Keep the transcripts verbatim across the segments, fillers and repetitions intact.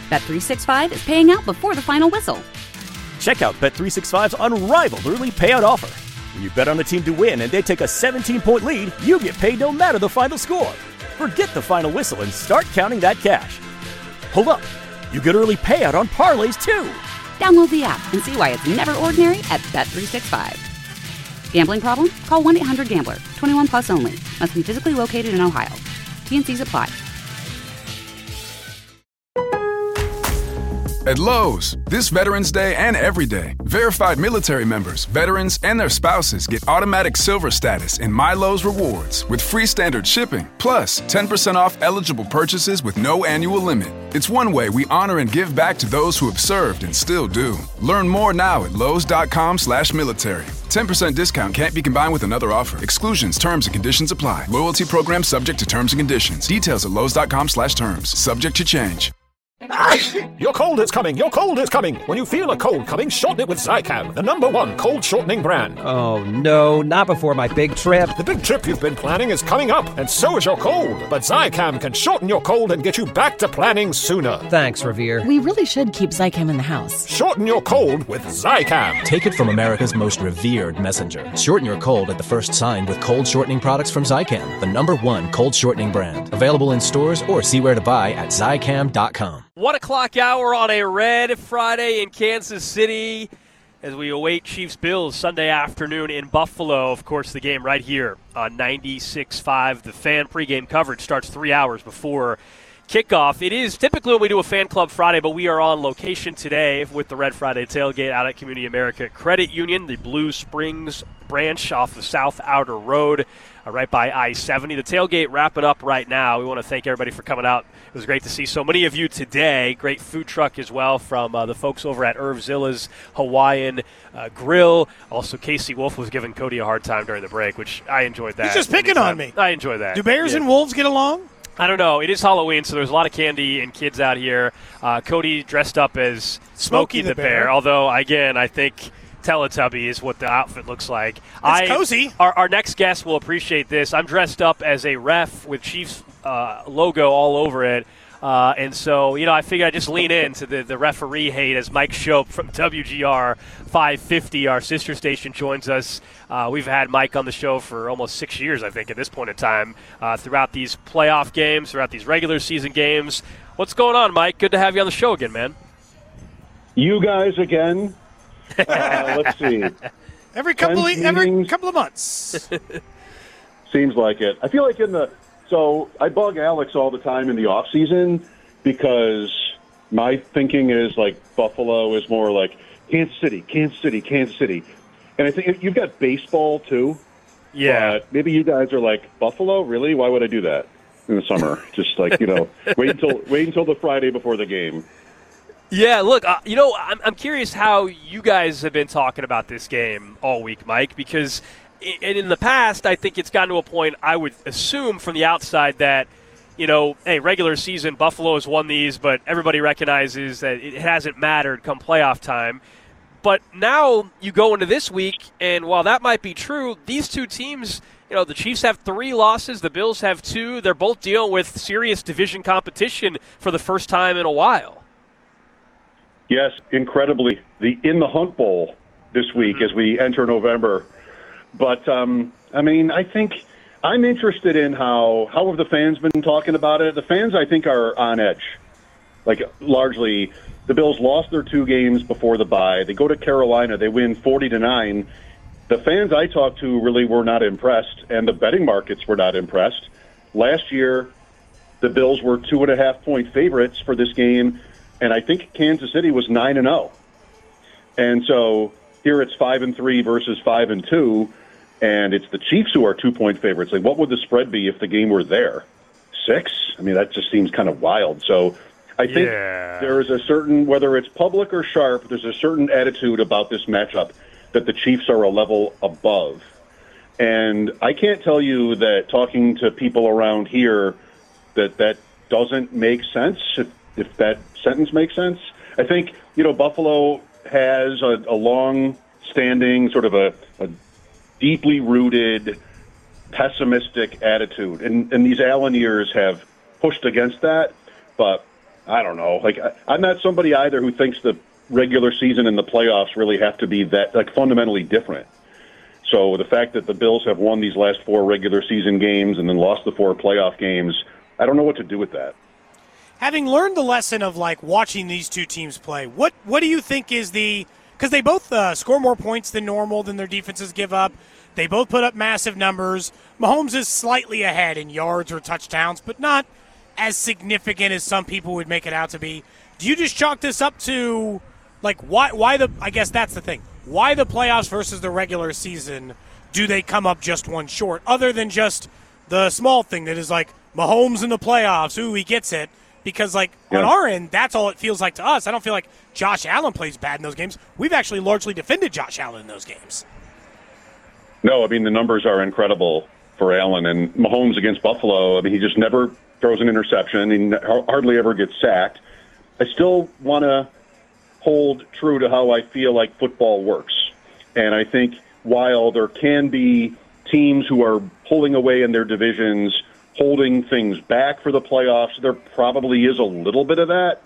Bet three sixty-five is paying out before the final whistle. Check out Bet three sixty-five's unrivaled early payout offer. When you bet on a team to win and they take a seventeen-point lead, you get paid no matter the final score. Forget the final whistle and start counting that cash. Hold up. You get early payout on parlays, too. Download the app and see why it's never ordinary at Bet three sixty-five. Gambling problem? Call one eight hundred gambler. twenty-one plus only. Must be physically located in Ohio. T and Cs apply. At Lowe's, this Veterans Day and every day, verified military members, veterans, and their spouses get automatic silver status in My Lowe's Rewards with free standard shipping, plus ten percent off eligible purchases with no annual limit. It's one way we honor and give back to those who have served and still do. Learn more now at lowes.com slash military. ten percent discount can't be combined with another offer. Exclusions, terms, and conditions apply. Loyalty program subject to terms and conditions. Details at lowes.com slash terms. Subject to change. Your cold is coming, your cold is coming. When you feel a cold coming, shorten it with Zicam, the number one cold shortening brand. Oh no, not before my big trip. The big trip you've been planning is coming up, and so is your cold. But Zicam can shorten your cold and get you back to planning sooner. Thanks, Revere. We really should keep Zicam in the house. Shorten your cold with Zicam. Take it from America's most revered messenger. Shorten your cold at the first sign with cold shortening products from Zicam, the number one cold shortening brand. Available in stores or see where to buy at Zicam dot com. One o'clock hour on a red Friday in Kansas City as we await Chiefs-Bills Sunday afternoon in Buffalo. Of course, the game right here on ninety-six point five. The Fan pregame coverage starts three hours before kickoff. It is typically when we do a Fan Club Friday, but we are on location today with the Red Friday tailgate out at Community America Credit Union, the Blue Springs branch off the South Outer Road, uh, right by I seventy. The tailgate wrapping up right now. We want to thank everybody for coming out. It was great to see so many of you today. Great food truck as well from uh, the folks over at Irv Zilla's Hawaiian uh, Grill. Also, Casey Wolf was giving Cody a hard time during the break, which I enjoyed that. He's just picking anytime. on me. I enjoy that. Do bears yeah. and wolves get along? I don't know. It is Halloween, so there's a lot of candy and kids out here. Uh, Cody dressed up as Smokey, Smokey the, the bear. bear. Although, again, I think Teletubby is what the outfit looks like. It's I, cozy. Our, our next guest will appreciate this. I'm dressed up as a ref with Chiefs uh, logo all over it. Uh, and so, you know, I figured I'd just lean into the, the referee hate as Mike Shope from W G R five fifty, our sister station, joins us. Uh, we've had Mike on the show for almost six years, I think, at this point in time, uh, throughout these playoff games, throughout these regular season games. What's going on, Mike? Good to have you on the show again, man. You guys again. Uh, let's see. Every couple of, every couple of months. Seems like it. I feel like in the so I bug Alex all the time in the off season because my thinking is like Buffalo is more like Kansas City, Kansas City, Kansas City, and I think you've got baseball too. Yeah. But maybe you guys are like Buffalo. Really? Why would I do that in the summer? Just like you know, wait until wait until the Friday before the game. Yeah, look, uh, you know, I'm, I'm curious how you guys have been talking about this game all week, Mike, because in, in the past, I think it's gotten to a point, I would assume from the outside that, you know, hey, regular season, Buffalo has won these, but everybody recognizes that it hasn't mattered come playoff time. But now you go into this week, and while that might be true, these two teams, you know, the Chiefs have three losses, the Bills have two. They're both dealing with serious division competition for the first time in a while. Yes, incredibly. The In the Hunt Bowl this week as we enter November. But, um, I mean, I think I'm interested in how, how have the fans been talking about it? The fans, I think, are on edge. Like, largely, the Bills lost their two games before the bye. They go to Carolina. They win forty to nine. The fans I talked to really were not impressed, and the betting markets were not impressed. Last year, the Bills were two and a half point favorites for this game, and I think Kansas City was nine and zero. And so here it's five and three versus five and two, and it's the Chiefs who are two point favorites. Like, what would the spread be if the game were there? Six? I mean, that just seems kind of wild. So I think yeah. there is a certain, whether it's public or sharp, there's a certain attitude about this matchup that the Chiefs are a level above. And I can't tell you that talking to people around here that that doesn't make sense, if, if that sentence makes sense. I think, you know, Buffalo has a, a long-standing, sort of a, a deeply rooted, pessimistic attitude. And, and these Allen years have pushed against that. But I don't know. Like, I, I'm not somebody either who thinks the regular season and the playoffs really have to be that, like, fundamentally different. So the fact that the Bills have won these last four regular season games and then lost the four playoff games, I don't know what to do with that. Having learned the lesson of, like, watching these two teams play, what what do you think is the – because they both uh, score more points than normal than their defenses give up. They both put up massive numbers. Mahomes is slightly ahead in yards or touchdowns, but not as significant as some people would make it out to be. Do you just chalk this up to, like, why, why the – I guess that's the thing. Why the playoffs versus the regular season do they come up just one short, other than just the small thing that is like Mahomes in the playoffs, ooh, he gets it. Because, like, yeah. on our end, that's all it feels like to us. I don't feel like Josh Allen plays bad in those games. We've actually largely defended Josh Allen in those games. No, I mean, the numbers are incredible for Allen. And Mahomes against Buffalo, I mean, he just never throws an interception. He hardly ever gets sacked. I still want to hold true to how I feel like football works. And I think while there can be teams who are pulling away in their divisions, holding things back for the playoffs, there probably is a little bit of that.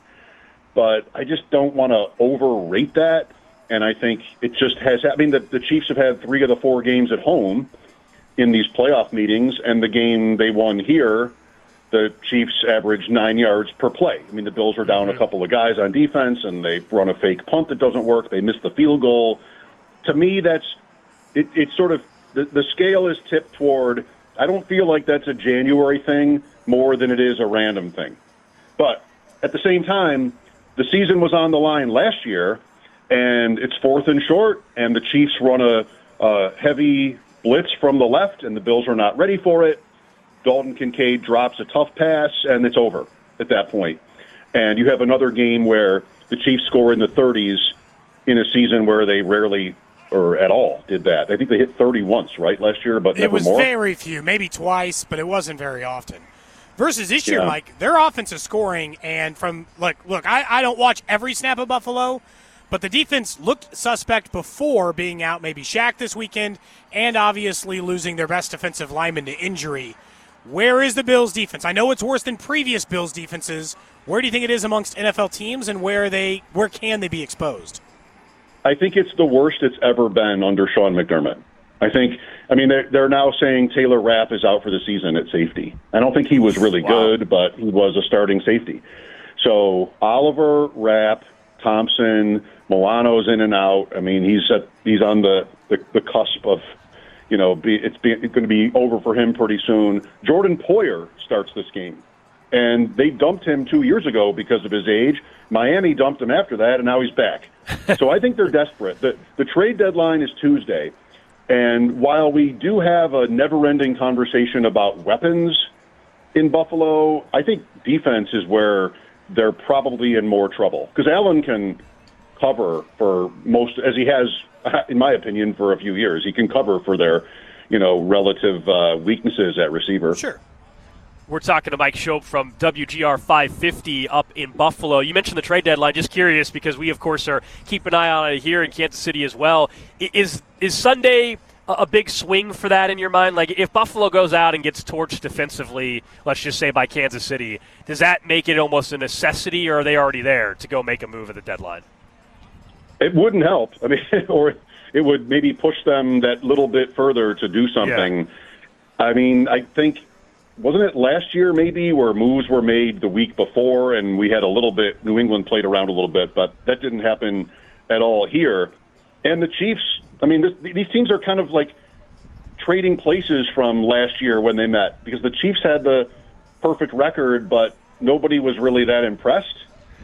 But I just don't want to overrate that. And I think it just has – I mean, the, the Chiefs have had three of the four games at home in these playoff meetings, and the game they won here, the Chiefs averaged nine yards per play. I mean, the Bills are down a couple of guys on defense, and they run a fake punt that doesn't work. They miss the field goal. To me, that's it, – it's sort of the, – the scale is tipped toward – I don't feel like that's a January thing more than it is a random thing. But at the same time, the season was on the line last year, and it's fourth and short, and the Chiefs run a, a heavy blitz from the left, and the Bills are not ready for it. Dalton Kincaid drops a tough pass, and it's over at that point. And you have another game where the Chiefs score in the thirties in a season where they rarely or at all did that. I think they hit thirty once, right, last year, but never more. It was very few, maybe twice, but it wasn't very often. Versus this year, yeah. Mike, their offensive scoring, and from, look, look, I, I don't watch every snap of Buffalo, but the defense looked suspect before being out maybe Shaq this weekend and obviously losing their best defensive lineman to injury. Where is the Bills' defense? I know it's worse than previous Bills' defenses. Where do you think it is amongst N F L teams, and where they where can they be exposed? I think it's the worst it's ever been under Sean McDermott. I think, I mean, they're, they're now saying Taylor Rapp is out for the season at safety. I don't think he was really wow. good, but he was a starting safety. So Oliver, Rapp, Thompson, Milano's in and out. I mean, he's at, he's on the, the, the cusp of, you know, be, it's, be, it's going to be over for him pretty soon. Jordan Poyer starts this game. And they dumped him two years ago because of his age. Miami dumped him after that, and now he's back. So I think they're desperate. The, the trade deadline is Tuesday. And while we do have a never-ending conversation about weapons in Buffalo, I think defense is where they're probably in more trouble. Because Allen can cover for most, as he has, in my opinion, for a few years. He can cover for their, you know, relative uh, weaknesses at receiver. Sure. We're talking to Mike Schopp from W G R five fifty up in Buffalo. You mentioned the trade deadline. Just curious, because we, of course, are keeping an eye on it here in Kansas City as well. Is is Sunday a big swing for that in your mind? Like, if Buffalo goes out and gets torched defensively, let's just say by Kansas City, does that make it almost a necessity, or are they already there to go make a move at the deadline? It wouldn't help. I mean, or it would maybe push them that little bit further to do something. Yeah. I mean, I think... Wasn't it last year maybe where moves were made the week before and we had a little bit, New England played around a little bit, but that didn't happen at all here. And the Chiefs, I mean, this, these teams are kind of like trading places from last year when they met, because the Chiefs had the perfect record, but nobody was really that impressed.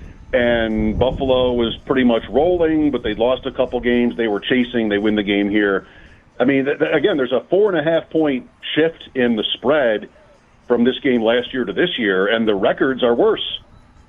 And Buffalo was pretty much rolling, but they lost a couple games. They were chasing. They win the game here. I mean, th- again, there's a four and a half point shift in the spread from this game last year to this year, and the records are worse.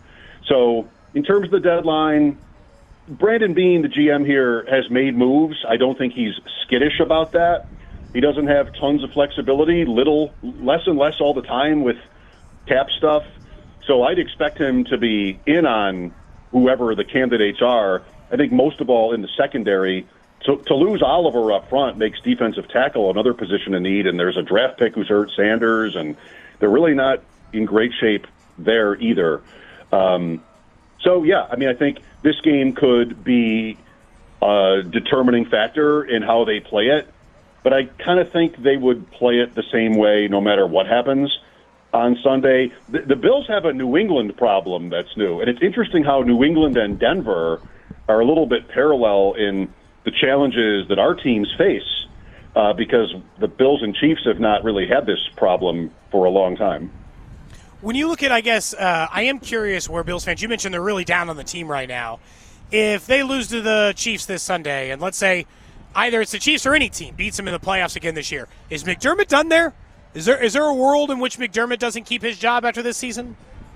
So in terms of the deadline, Brandon Beane, the G M here, has made moves. I don't think he's skittish about that. He doesn't have tons of flexibility, little, less and less all the time with cap stuff. So I'd expect him to be in on whoever the candidates are. I think most of all in the secondary. To, to lose Oliver up front makes defensive tackle another position in need, and there's a draft pick who's hurt, Sanders, and they're really not in great shape there either. Um, so, yeah, I mean, I think this game could be a determining factor in how they play it, but I kind of think they would play it the same way no matter what happens on Sunday. The, the Bills have a New England problem that's new, and it's interesting how New England and Denver are a little bit parallel in the challenges that our teams face, uh, because the Bills and Chiefs have not really had this problem for a long time. When you look at, I guess, uh, I am curious where Bills fans, you mentioned they're really down on the team right now. If they lose to the Chiefs this Sunday, and let's say either it's the Chiefs or any team beats them in the playoffs again this year, is McDermott done there? Is there is there a world in which McDermott doesn't keep his job after this season?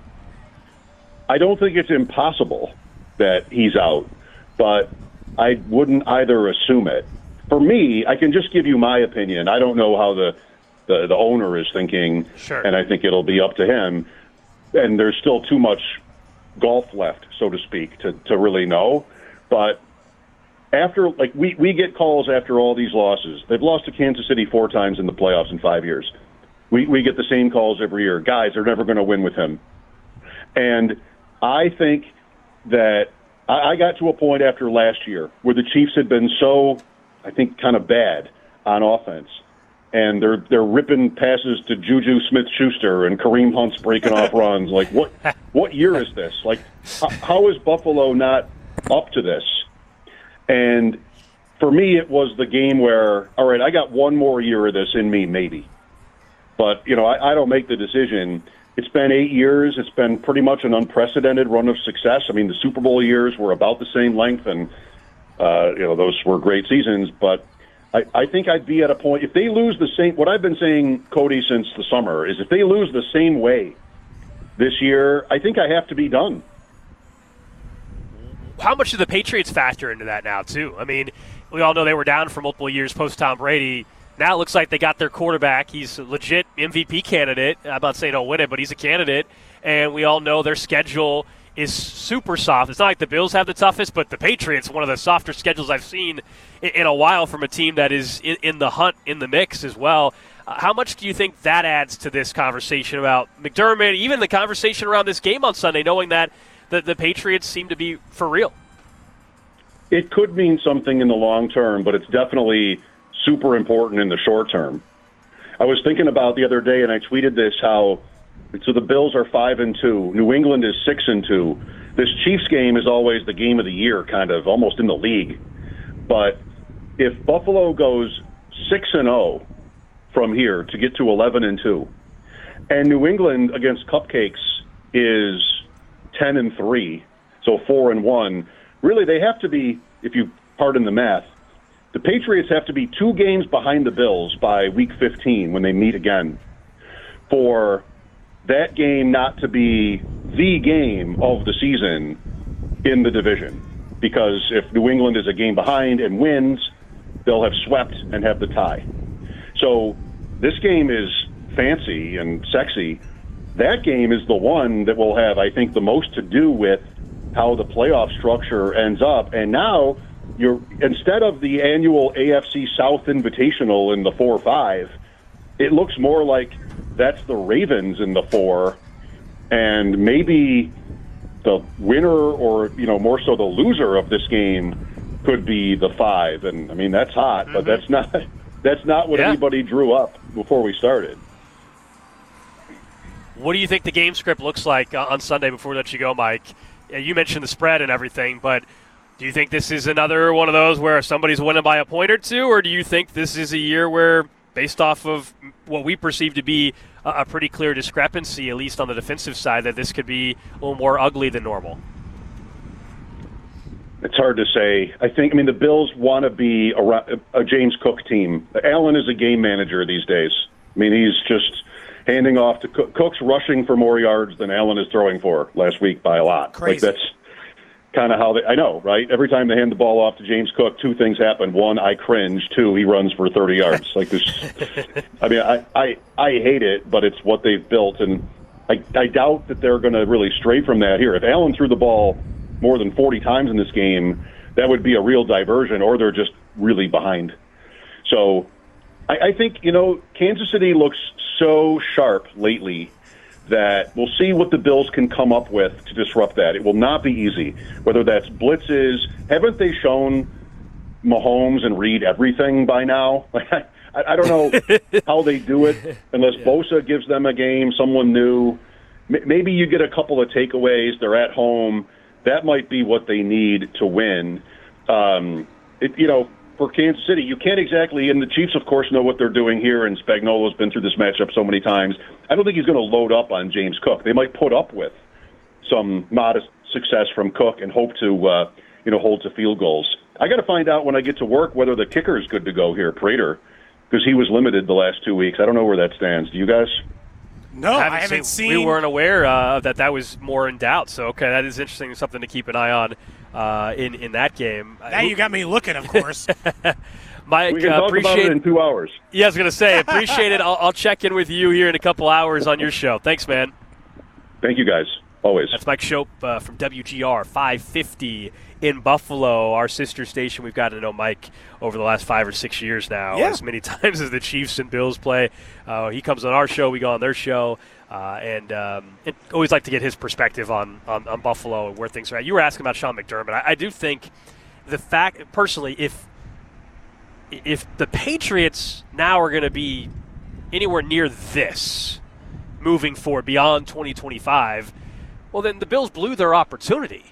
I don't think it's impossible that he's out, but I wouldn't either assume it. For me, I can just give you my opinion. I don't know how the The, the owner is thinking, sure. And I think it'll be up to him. And there's still too much golf left, so to speak, to, to really know. But after, like, we, we get calls after all these losses. They've lost to Kansas City four times in the playoffs in five years. We, we get the same calls every year. Guys, they're never going to win with him. And I think that I, I got to a point after last year where the Chiefs had been so, I think, kind of bad on offense. And they're they're ripping passes to Juju Smith-Schuster and Kareem Hunt's breaking off runs. Like, what what year is this? Like, how, how is Buffalo not up to this? And for me, it was the game where, all right, I got one more year of this in me, maybe. But, you know, I, I don't make the decision. It's been eight years. It's been pretty much an unprecedented run of success. I mean, the Super Bowl years were about the same length, and, uh, you know, those were great seasons. But I, I think I'd be at a point, if they lose the same, what I've been saying, Cody, since the summer, is if they lose the same way this year, I think I have to be done. How much do the Patriots factor into that now, too? I mean, we all know they were down for multiple years post-Tom Brady. Now it looks like they got their quarterback. He's a legit M V P candidate. I'm not saying he'll win it, but he's a candidate. And we all know their schedule is super soft. It's not like the Bills have the toughest, but the Patriots, one of the softer schedules I've seen in a while from a team that is in the hunt, in the mix as well. Uh, how much do you think that adds to this conversation about McDermott, even the conversation around this game on Sunday, knowing that the, the Patriots seem to be for real? It could mean something in the long term, but it's definitely super important in the short term. I was thinking about the other day, and I tweeted this, how so the Bills are five and two. New England is six and two. This Chiefs game is always the game of the year, kind of almost in the league. But if Buffalo goes six and zero from here to get to eleven and two, and New England against Cupcakes is ten and three, so four and one, really they have to be, if you pardon the math, the Patriots have to be two games behind the Bills by week fifteen when they meet again for that game not to be the game of the season in the division. Because if New England is a game behind and wins, they'll have swept and have the tie. So this game is fancy and sexy. That game is the one that will have, I think, the most to do with how the playoff structure ends up. And now, you're instead of the annual A F C South Invitational in the four five, it looks more like that's the Ravens in the four, and maybe the winner, or, you know, more so the loser of this game could be the five. And I mean, that's hot, mm-hmm. but that's not that's not what yeah. anybody drew up before we started. What do you think the game script looks like on Sunday before we let you go, Mike? You mentioned the spread and everything, but do you think this is another one of those where somebody's winning by a point or two, or do you think this is a year where, based off of what we perceive to be a pretty clear discrepancy, at least on the defensive side, that this could be a little more ugly than normal? It's hard to say. I think, I mean, the Bills want to be a, a James Cook team. Allen is a game manager these days. I mean, he's just handing off to Cook. Cook's rushing for more yards than Allen is throwing for last week by a lot. Crazy. Like, that's kind of how they, I know, right? Every time they hand the ball off to James Cook, two things happen. One, I cringe. Two, he runs for thirty yards. Like this, I mean, I, I, I hate it, but it's what they've built, and I, I doubt that they're going to really stray from that here. If Allen threw the ball more than forty times in this game, that would be a real diversion, or they're just really behind. So I, I think, you know, Kansas City looks so sharp lately that we'll see what the Bills can come up with to disrupt that. It will not be easy, whether that's blitzes. Haven't they shown Mahomes and Reed everything by now? I, I don't know how they do it unless yeah. Bosa gives them a game, someone new. Maybe you get a couple of takeaways. They're at home. That might be what they need to win. Um, it, you know, for Kansas City, you can't exactly, and the Chiefs, of course, know what they're doing here, and Spagnuolo's been through this matchup so many times. I don't think he's going to load up on James Cook. They might put up with some modest success from Cook and hope to, uh, you know, hold to field goals. I got to find out when I get to work whether the kicker is good to go here, Prater, because he was limited the last two weeks. I don't know where that stands. Do you guys? No, I haven't, I haven't seen, seen. We weren't aware uh, that that was more in doubt. So, okay, that is interesting. Something to keep an eye on uh, in in that game. Now you got me looking, of course. Mike, we can uh, talk appreciate about it in two hours. Yeah, I was going to say, appreciate it. I'll, I'll check in with you here in a couple hours on your show. Thanks, man. Thank you, guys. Always. That's Mike Shope uh, from W G R five fifty in Buffalo, our sister station. We've gotten to know Mike over the last five or six years now, yeah. as many times as the Chiefs and Bills play. Uh, he comes on our show, we go on their show, uh, and um, it, always like to get his perspective on, on, on Buffalo and where things are at. You were asking about Sean McDermott. I, I do think the fact, personally, if if the Patriots now are going to be anywhere near this moving forward beyond twenty twenty-five, well, then the Bills blew their opportunity,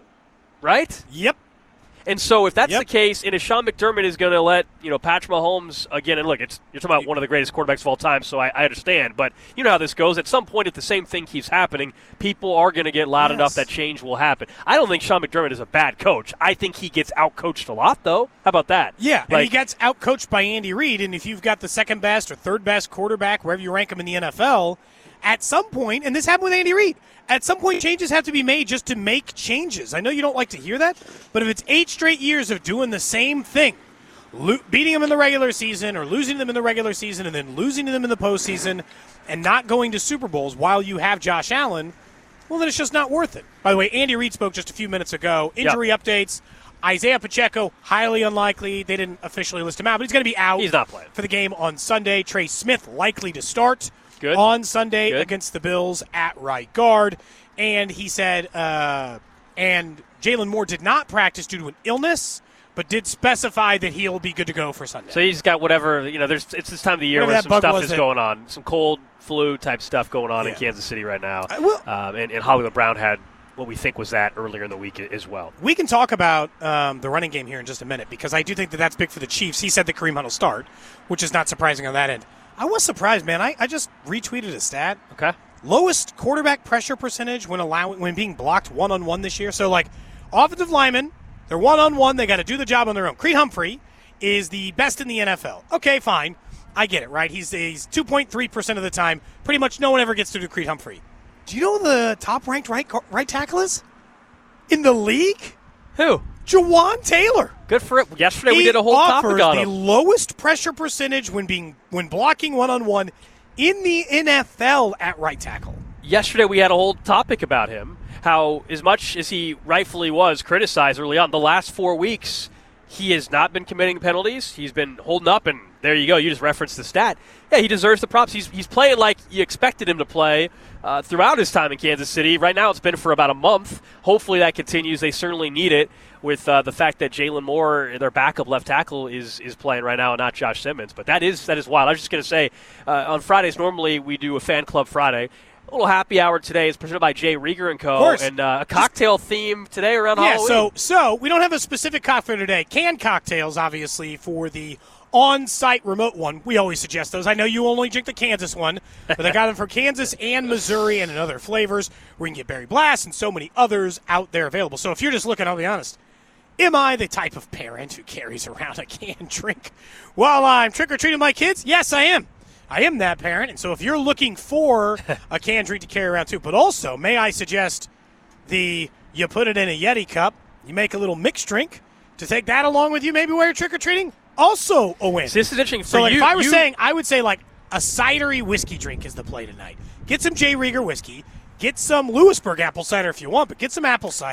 right? Yep. And so if that's yep. the case, and if Sean McDermott is going to let, you know, Patrick Mahomes, again, and look, it's you're talking about one of the greatest quarterbacks of all time, so I, I understand. But you know how this goes. At some point, if the same thing keeps happening, people are going to get loud yes. enough that change will happen. I don't think Sean McDermott is a bad coach. I think he gets out-coached a lot, though. How about that? Yeah, like, and he gets out-coached by Andy Reid, and if you've got the second-best or third-best quarterback, wherever you rank him in the N F L, at some point, and this happened with Andy Reid, at some point changes have to be made just to make changes. I know you don't like to hear that, but if it's eight straight years of doing the same thing, lo- beating them in the regular season or losing them in the regular season and then losing to them in the postseason and not going to Super Bowls while you have Josh Allen, well, then it's just not worth it. By the way, Andy Reid spoke just a few minutes ago. Injury yep. updates. Isaiah Pacheco, highly unlikely. They didn't officially list him out, but he's going to be out. He's not playing for the game on Sunday. Trey Smith likely to start. Good. On Sunday Good. against the Bills at right guard. And he said, uh, and Jalen Moore did not practice due to an illness, but did specify that he'll be good to go for Sunday. So he's got whatever, you know, there's it's this time of the year whatever where some stuff is that, going on. Some cold flu type stuff going on yeah. in Kansas City right now. Uh, well, um, and, and Hollywood Brown had what we think was that earlier in the week as well. We can talk about um, the running game here in just a minute because I do think that that's big for the Chiefs. He said that Kareem Hunt will start, which is not surprising on that end. I was surprised, man. I, I just retweeted a stat. Okay. Lowest quarterback pressure percentage when allowing when being blocked one-on-one this year. So, like, offensive linemen, they're one-on-one. They got to do the job on their own. Creed Humphrey is the best in the N F L. Okay, fine. I get it, right? He's, he's two point three percent of the time. Pretty much no one ever gets through to Creed Humphrey. Do you know who the top-ranked right, right tackle is in the league? Who? Jawan Taylor. Good for it. Yesterday he we did a whole topic on him. the lowest pressure percentage when being when blocking one-on-one in the N F L at right tackle. Yesterday we had a whole topic about him, how as much as he rightfully was criticized early on, the last four weeks he has not been committing penalties. He's been holding up, and there you go. You just referenced the stat. Yeah, he deserves the props. He's he's playing like you expected him to play uh, throughout his time in Kansas City. Right now it's been for about a month. Hopefully that continues. They certainly need it with uh, the fact that Jalen Moore, their backup left tackle, is is playing right now and not Josh Simmons. But that is that is wild. I was just going to say, uh, on Fridays normally we do a Fan Club Friday. A little happy hour today is presented by Jay Rieger and Co. And uh, a cocktail theme today around yeah, Halloween. so so we don't have a specific cocktail today. Canned cocktails, obviously, for the on-site remote one. We always suggest those. I know you only drink the Kansas one, but they got them for Kansas and Missouri and in other flavors. We can get Berry Blast and so many others out there available. So if you're just looking, I'll be honest, am I the type of parent who carries around a canned drink while I'm trick-or-treating my kids? Yes, I am. I am that parent, and so if you're looking for a canned drink to carry around too, but also, may I suggest the you put it in a Yeti cup, you make a little mixed drink to take that along with you maybe while you're trick-or-treating, also a win. So this is interesting for so like you. If I were you... saying, I would say like a cidery whiskey drink is the play tonight. Get some J. Rieger whiskey, get some Lewisburg apple cider if you want, but get some apple cider,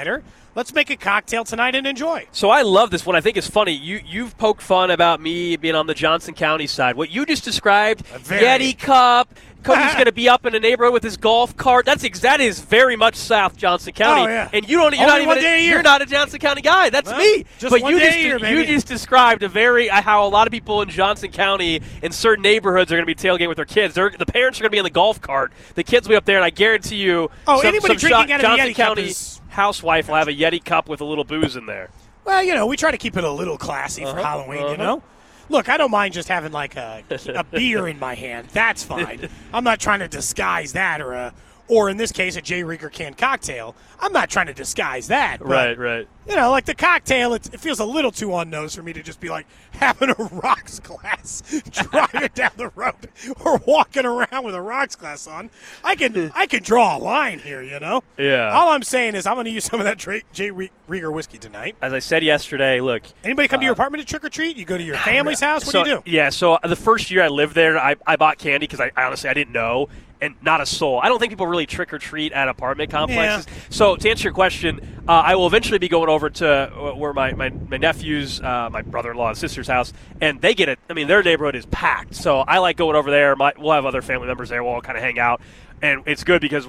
let's make a cocktail tonight and enjoy. So I love this one. I think it's funny. You, you've poked fun about me being on the Johnson County side. What you just described, very... Yeti Cup, Cody's going to be up in a neighborhood with his golf cart. That's ex- that is very much South Johnson County. Oh, yeah. And you don't. You're Only not one even. day a year. You're not a Johnson County guy. That's well, me. Just but one you day just a year, you baby. just described a very uh, how a lot of people in Johnson County in certain neighborhoods are going to be tailgating with their kids. They're, the parents are going to be in the golf cart. The kids will be up there, and I guarantee you. Oh, some, anybody some drinking jo- out of Johnson the Yeti Cup County is... housewife will have a Yeti cup with a little booze in there. Well, you know, we try to keep it a little classy uh-huh, for Halloween, uh-huh. you know? Look, I don't mind just having, like, a, a beer in my hand. That's fine. I'm not trying to disguise that or, a, or in this case, a J. Rieger canned cocktail. I'm not trying to disguise that. But, right, right. You know, like the cocktail, it, it feels a little too on-nose for me to just be, like, having a rocks glass driving down the road or walking around with a rocks glass on. I can I can draw a line here, you know? Yeah. All I'm saying is I'm going to use some of that J. Rieger whiskey tonight. As I said yesterday, look. Anybody come uh, to your apartment to trick or treat? You go to your family's house? What so, do you do? Yeah, so the first year I lived there, I, I bought candy because I, I honestly I didn't know, and not a soul. I don't think people really trick or treat at apartment complexes. Yeah. So to answer your question, uh, I will eventually be going over to uh, where my, my, my nephew's, uh, my brother-in-law and sister's house, and they get it. I mean, their neighborhood is packed. So I like going over there. My, we'll have other family members there. We'll all kind of hang out, and it's good because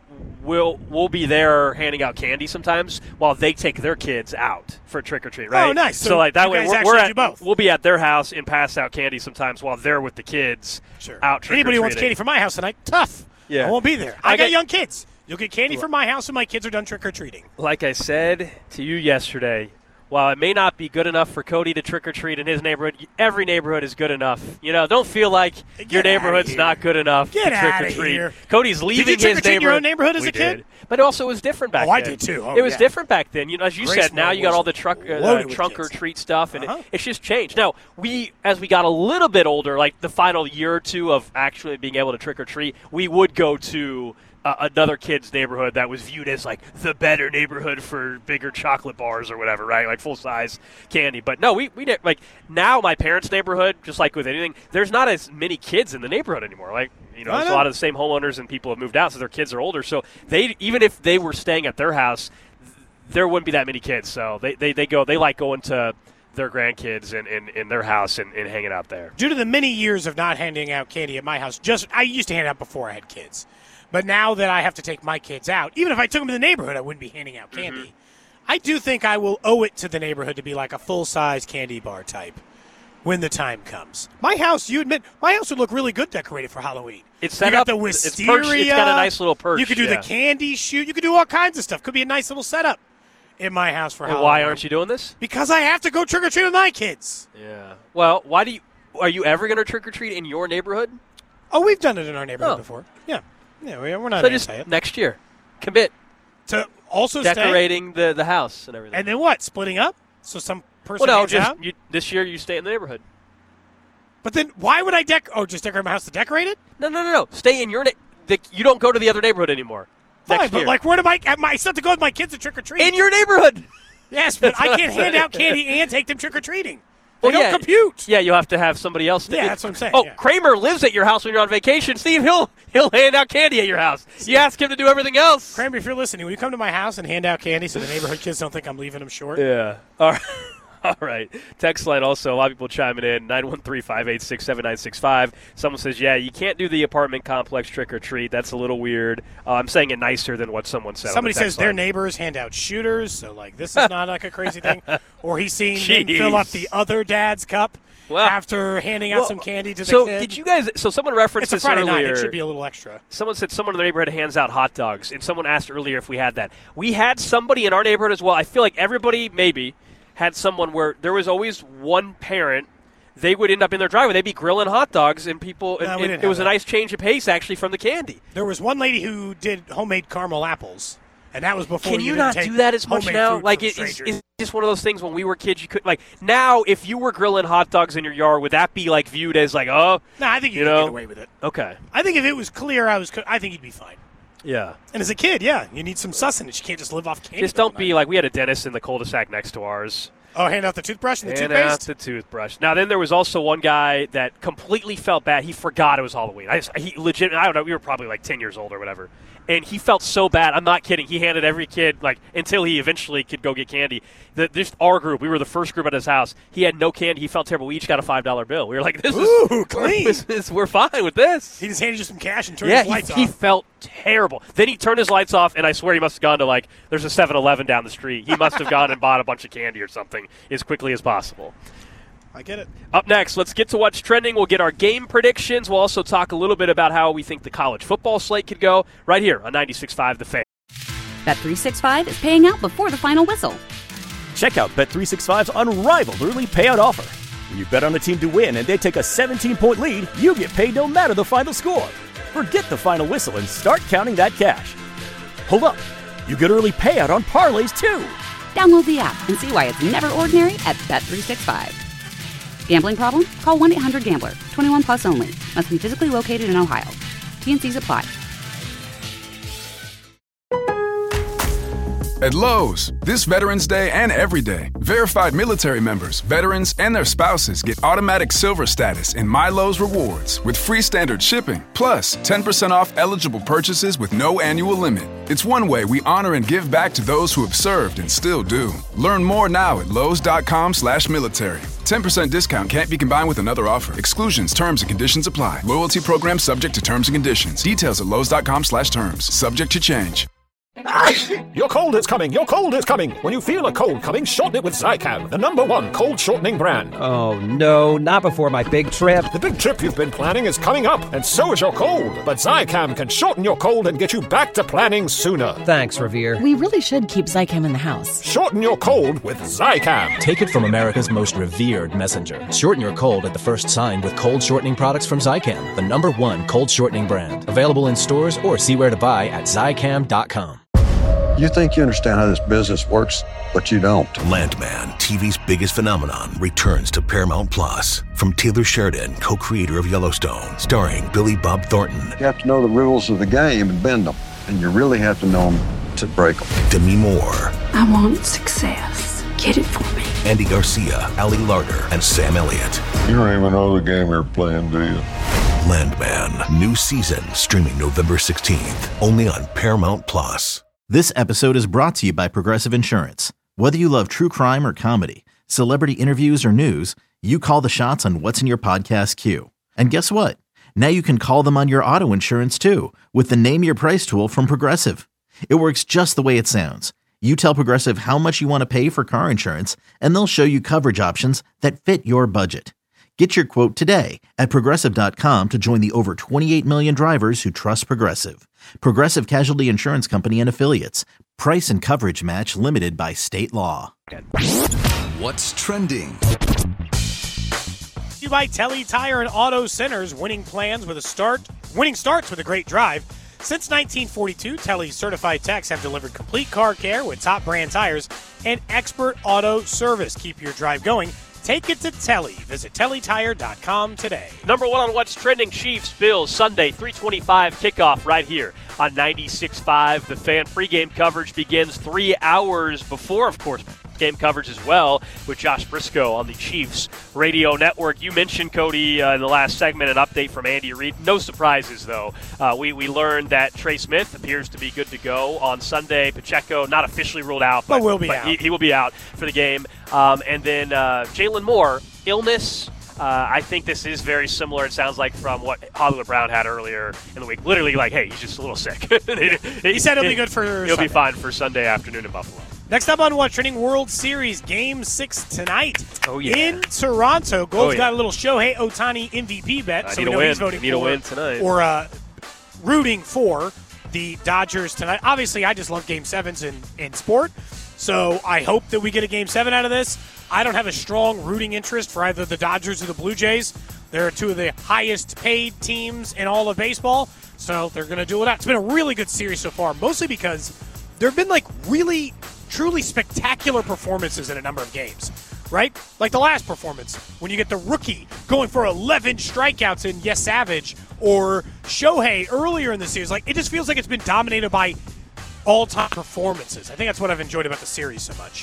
we'll we'll be there handing out candy sometimes while they take their kids out for trick or treat. Right? Oh, nice. So, So like that you way, guys we're, actually we're do at, both. we'll be at their house and pass out candy sometimes while they're with the kids. Sure. Out trick or Anybody who wants treating. candy from my house tonight? Tough. Yeah. I won't be there. I, I got get- young kids. You'll get candy from my house when my kids are done trick or treating. Like I said to you yesterday, while it may not be good enough for Cody to trick or treat in his neighborhood, every neighborhood is good enough. You know, don't feel like Get your outta neighborhood's here. not good enough Get to trick outta or treat. here. Cody's leaving Did you trick his or treat in neighborhood. your own neighborhood as We a kid? did. But also it was different back Oh, I then. did too. Oh, it was yeah. different back then. You know, as you Grace said, now Mill you got was all the truck, uh, loaded uh, with trunk or kids. treat stuff, and Uh-huh. it, it's just changed. Now, we, as we got a little bit older, like the final year or two of actually being able to trick or treat, we would go to Uh, another kid's neighborhood that was viewed as like the better neighborhood for bigger chocolate bars or whatever, right? Like full size candy. But no, we we did, like now my parents' neighborhood, just like with anything, there's not as many kids in the neighborhood anymore. Like you know, I there's know. a lot of the same homeowners and people have moved out, so their kids are older. So they even if they were staying at their house, th- there wouldn't be that many kids. So they they, they go they like going to their grandkids in, in, in their house and, and hanging out there. Due to the many years of not handing out candy at my house, just I used to hand out before I had kids. But now that I have to take my kids out, even if I took them to the neighborhood, I wouldn't be handing out candy. Mm-hmm. I do think I will owe it to the neighborhood to be like a full-size candy bar type when the time comes. My house, you admit, my house would look really good decorated for Halloween. It's set you got up. the It's wisteria. perched, it's got a nice little perch. You could do yeah. the candy shoot. You could do all kinds of stuff. Could be a nice little setup in my house for And Halloween. why aren't you doing this? Because I have to go trick-or-treat with my kids. Yeah. Well, why do you? Are you ever going to trick or treat in your neighborhood? Oh, we've done it in our neighborhood Oh. before. Yeah. Yeah, we- we're not So just anti it. next year, commit To also stay? decorating the, the house and everything. And then what? Splitting up? So some person well, no, hangs just out? you, this year you stay in the neighborhood. But then why would I dec? Oh, just decorate my house to decorate it? No, no, no, no. Stay in your na- the, You don't go to the other neighborhood anymore. Fine, Next but year. like where do I? At my, I still have to go with my kids to trick or treat. in your neighborhood. yes, but That's I what can't I'm hand saying. out candy and take them trick or treating. They Well, don't yeah. compute. Yeah, you'll have to have somebody else. Stay. Yeah, that's what I'm saying, Oh, yeah. Kramer lives at your house when you're on vacation. Steve, he'll he'll hand out candy at your house. You ask him to do everything else. Kramer, if you're listening, will you come to my house and hand out candy so the neighborhood kids don't think I'm leaving them short? Yeah. All right. All right. Text line also, a lot of people chiming in, nine one three, five eight six, seven nine six five. Someone says, yeah, you can't do the apartment complex trick-or-treat. That's a little weird. Uh, I'm saying it nicer than what someone said. Somebody on the text says their line. neighbors hand out shooters, so like this is not like a crazy thing. Or he's seen them Jeez. fill up the other dad's cup Well, after handing out well, some candy to the so kid. did you guys? So someone referenced It's a this Friday earlier. night. It should be a little extra. Someone said someone in the neighborhood hands out hot dogs, and someone asked earlier if we had that. We had somebody in our neighborhood as well. I feel like everybody maybe had someone where there was always one parent. They would end up in their driveway. They'd be grilling hot dogs, and people. No, and, we and didn't it was have a that. nice change of pace actually from the candy. There was one lady who did homemade caramel apples, and that was before Can you, you didn't not take do that as much homemade now? food Like, from it, is, strangers. is it just one of those things when we were kids you could like now if you were grilling hot dogs in your yard, would that be like viewed as like oh? No, I think you, you could know? get away with it. Okay. I think if it was clear, I was. co- I think you'd be fine. Yeah. And as a kid, yeah, you need some sustenance. You can't just live off candy. Just don't be like we had a dentist in the cul-de-sac next to ours. Oh, hand out the toothbrush and the And toothpaste. out the toothbrush. Now, then there was also one guy that completely felt bad. He forgot it was Halloween. I just, he legit. I don't know. We were probably like ten years old or whatever. and he felt so bad. I'm not kidding. He handed every kid, like, until he eventually could go get candy. The, just our group, we were the first group at his house. He had no candy. He felt terrible. We each got a five dollar bill. We were like, this Ooh, is clean. This is, we're fine with this. He just handed you some cash and turned yeah, his lights he, off. he felt terrible. Then he turned his lights off, and I swear he must have gone to, like, there's a seven eleven down the street. He must have gone and bought a bunch of candy or something as quickly as possible. I get it. Up next, let's get to what's trending. We'll get our game predictions. We'll also talk a little bit about how we think the college football slate could go right here on ninety-six point five The Fan. Bet three sixty-five is paying out before the final whistle. Check out Bet three sixty-five's unrivaled early payout offer. When you bet on a team to win and they take a seventeen-point lead, you get paid no matter the final score. Forget the final whistle and start counting that cash. Hold up. You get early payout on parlays, too. Download the app and see why it's never ordinary at Bet three sixty-five. Gambling problem? Call one eight hundred gambler. twenty-one plus only. Must be physically located in Ohio. T N Cs apply. At Lowe's, this Veterans Day and every day, verified military members, veterans, and their spouses get automatic silver status in My Lowe's Rewards with free standard shipping, plus ten percent off eligible purchases with no annual limit. It's one way we honor and give back to those who have served and still do. Learn more now at lowes.com slash military. ten percent discount can't be combined with another offer. Exclusions, terms, and conditions apply. Loyalty program subject to terms and conditions. Details at lowes.com slash terms. Subject to change. Your cold is coming, your cold is coming. When you feel a cold coming, shorten it with Zycam, the number one cold shortening brand. Oh, no, not before my big trip. The big trip you've been planning is coming up, and so is your cold. But Zycam can shorten your cold and get you back to planning sooner. Thanks, Revere. We really should keep Zycam in the house. Shorten your cold with Zycam. Take it from America's most revered messenger. Shorten your cold at the first sign with cold shortening products from Zycam, the number one cold shortening brand. Available in stores or see where to buy at zycam dot com. You think you understand how this business works, but you don't. Landman, T V's biggest phenomenon, returns to Paramount Plus. From Taylor Sheridan, co-creator of Yellowstone, starring Billy Bob Thornton. You have to know the rules of the game and bend them, and you really have to know them to break them. Demi Moore. I want success. Get it for me. Andy Garcia, Ali Larder, and Sam Elliott. You don't even know the game you're playing, do you? Landman, new season, streaming November sixteenth, only on Paramount Plus. This episode is brought to you by Progressive Insurance. Whether you love true crime or comedy, celebrity interviews or news, you call the shots on what's in your podcast queue. And guess what? Now you can call them on your auto insurance too with the Name Your Price tool from Progressive. It works just the way it sounds. You tell Progressive how much you want to pay for car insurance, and they'll show you coverage options that fit your budget. Get your quote today at Progressive dot com to join the over twenty-eight million drivers who trust Progressive. Progressive Casualty Insurance Company and Affiliates. Price and coverage match limited by state law. What's trending? You buy Telly Tire and Auto Centers, winning plans with a start. Winning starts with a great drive. Since nineteen forty-two, Telly's certified techs have delivered complete car care with top brand tires and expert auto service. Keep your drive going. Take it to Telly. Visit telly tire dot com today. Number one on what's trending, Chiefs, Bills, Sunday, three twenty-five kickoff right here on ninety-six point five. The Fan pregame coverage begins three hours before, of course, game coverage as well with Josh Briscoe on the Chiefs radio network. You mentioned, Cody, uh, in the last segment, an update from Andy Reid. No surprises, though. Uh, we, we learned that Trey Smith appears to be good to go on Sunday. Pacheco, not officially ruled out, but, but will be but out. He, he will be out for the game. Um, and then uh, Jalen Moore, illness. Uh, I think this is very similar, it sounds like, from what Hollywood Brown had earlier in the week. Literally, like, hey, he's just a little sick. He said he'll be good for He'll Sunday. be fine for Sunday afternoon in Buffalo. Next up on What's Trending, World Series Game six tonight. Oh, yeah. In Toronto. Gold's oh, yeah. got a little Shohei Ohtani M V P bet. I so need we a know win. he's voting need for, a win tonight. Or uh, rooting for the Dodgers tonight. Obviously, I just love Game sevens in, in sport. So I hope that we get a Game seven out of this. I don't have a strong rooting interest for either the Dodgers or the Blue Jays. They're two of the highest paid teams in all of baseball. So they're going to do it out. It's been a really good series so far, mostly because there have been like really, truly spectacular performances in a number of games, right? Like the last performance, when you get the rookie going for eleven strikeouts in Yes Savage, or Shohei earlier in the series. Like, it just feels like it's been dominated by all-time performances. I think that's what I've enjoyed about the series so much.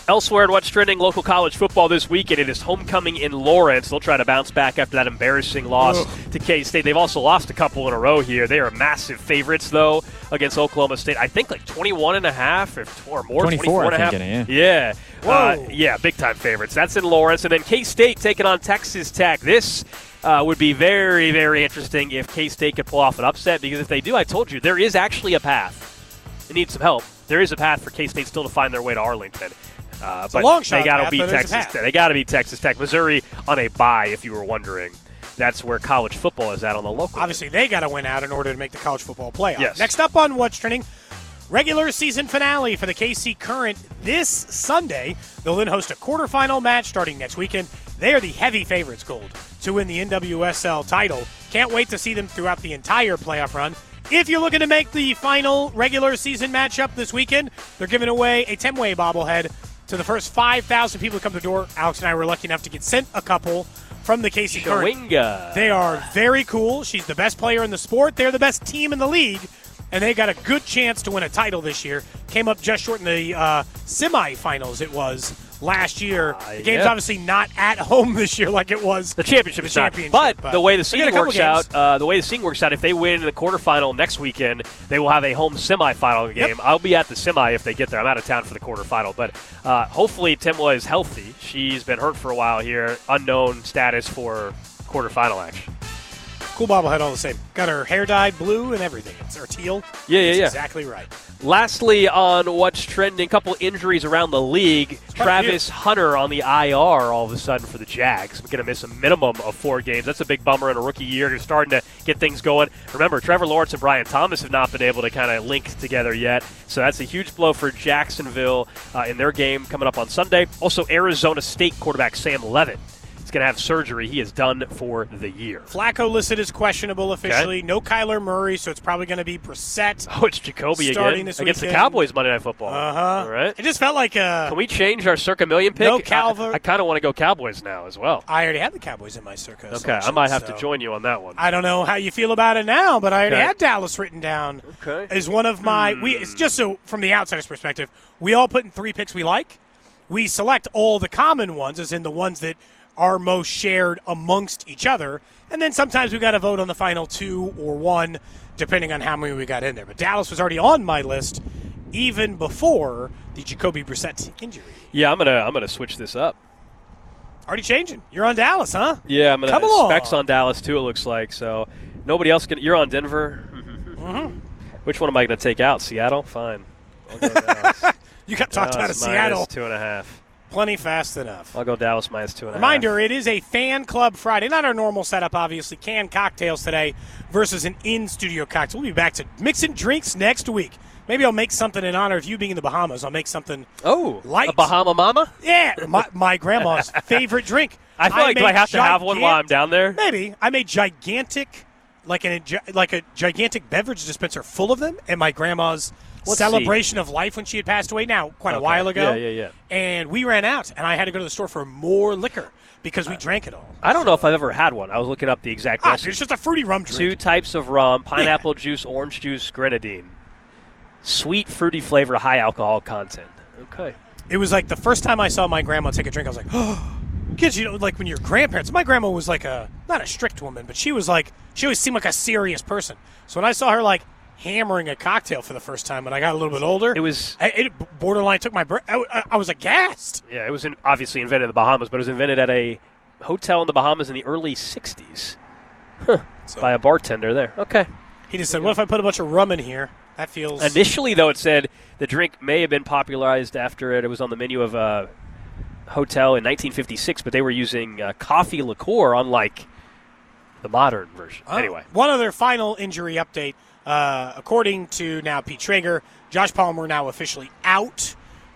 Elsewhere in what's trending, local college football this weekend, it is homecoming in Lawrence. They'll try to bounce back after that embarrassing loss Ugh. to K-State. They've also lost a couple in a row here. They are massive favorites, though, against Oklahoma State. I think like twenty-one and a half or more. twenty-four, twenty-four and a half. It, yeah. Yeah. Uh, yeah, big-time favorites. That's in Lawrence. And then K-State taking on Texas Tech. This uh, would be very, very interesting if K-State could pull off an upset, because if they do, I told you, there is actually a path. They need some help. There is a path for K-State still to find their way to Arlington. Uh, it's but a long shot they got to path, beat Texas Tech. They got to beat Texas Tech. Missouri on a bye, if you were wondering. That's where college football is at on the local. Obviously, they got to win out in order to make the college football playoff. Yes. Next up on What's Trending, regular season finale for the K C Current this Sunday. They'll then host a quarterfinal match starting next weekend. They are the heavy favorites, Gold, to win the N W S L title. Can't wait to see them throughout the entire playoff run. If you're looking to make the final regular season matchup this weekend, they're giving away a ten-way bobblehead to the first five thousand people who come to the door. Alex and I were lucky enough to get sent a couple from the K C Current. They are very cool. She's the best player in the sport. They're the best team in the league, and they got a good chance to win a title this year. Came up just short in the uh, semifinals it was last year. Uh, the game's yeah. obviously not at home this year like it was. The championship the is not. championship, But, but the way the they got a seeding couple works games. out, uh, the way the seeding works out, if they win in the quarterfinal next weekend, they will have a home semifinal game. Yep. I'll be at the semi if they get there. I'm out of town for the quarterfinal, but uh, hopefully Timwa is healthy. She's been hurt for a while here. Unknown status for quarterfinal action. Cool bobblehead all the same. Got her hair dyed blue and everything. It's her teal. Yeah, yeah, That's yeah. exactly right. Lastly, on what's trending, a couple injuries around the league. Travis Hunter on the I R all of a sudden for the Jags. Going to miss a minimum of four games. That's a big bummer in a rookie year. You're starting to get things going. Remember, Trevor Lawrence and Brian Thomas have not been able to kind of link together yet. So that's a huge blow for Jacksonville uh, in their game coming up on Sunday. Also, Arizona State quarterback Sam Levitt is going to have surgery. He is done for the year. Flacco listed as questionable officially. Okay. No Kyler Murray, so it's probably going to be Brissett. Oh, it's Jacoby starting again this against weekend. the Cowboys Monday Night Football. Uh-huh. All right. It just felt like a... Can we change our Circa Million pick? No Calvert. I, I kind of want to go Cowboys now as well. I already had the Cowboys in my Circa Okay, selection, I might have so. to join you on that one. I don't know how you feel about it now, but I already Okay. had Dallas written down Okay. as one of my... Hmm. We It's just so, from the outsider's perspective, we all put in three picks we like. We select all the common ones, as in the ones that are most shared amongst each other. And then sometimes we got to vote on the final two or one, depending on how many we got in there. But Dallas was already on my list even before the Jacoby Brissett injury. Yeah, I'm gonna I'm gonna switch this up. Already changing. You're on Dallas, huh? Yeah, I'm gonna Come along. specs on Dallas too. It looks like so. Nobody else can. You're on Denver. Mm-hmm. Which one am I gonna take out? Seattle. Fine. I'll go Dallas. You got talked out of Dallas Seattle. minus two and a half. Plenty fast enough. I'll go Dallas minus two and a half. Reminder, it is a Fan Club Friday. Not our normal setup, obviously. Canned cocktails today versus an in-studio cocktail. We'll be back to mixing drinks next week. Maybe I'll make something in honor of you being in the Bahamas. I'll make something Oh, light. a Bahama Mama? Yeah, my, my grandma's favorite drink. I feel like, do I have to have one while I'm gigant- down there? Maybe. I made gigantic, like, an, like a gigantic beverage dispenser full of them, and my grandma's Let's celebration of life when she had passed away now quite a Okay. while ago. Yeah, yeah, yeah. And we ran out, and I had to go to the store for more liquor because we drank it all. I don't know if I've ever had one. I was looking up the exact Ah, recipe. it's just a fruity rum drink. Two types of rum, pineapple juice, orange juice, grenadine. Sweet, fruity flavor, high alcohol content. Okay. It was like the first time I saw my grandma take a drink, I was like, oh. Kids, you know, like when your grandparents, my grandma was like a, not a strict woman, but she was like, she always seemed like a serious person. So when I saw her like hammering a cocktail for the first time when I got a little bit older, It was I, it borderline took my breath. I, I, I was aghast. yeah, it was in, obviously invented in the Bahamas, but it was invented at a hotel in the Bahamas in the early sixties huh. So- by a bartender there. Okay. He just said, what if I put a bunch of rum in here? That feels... Initially, though, it said the drink may have been popularized after it. It was on the menu of a hotel in nineteen fifty-six, but they were using uh, coffee liqueur, unlike the modern version. Oh. Anyway. One other final injury update. Uh, according to now Pete Traeger, Josh Palmer now officially out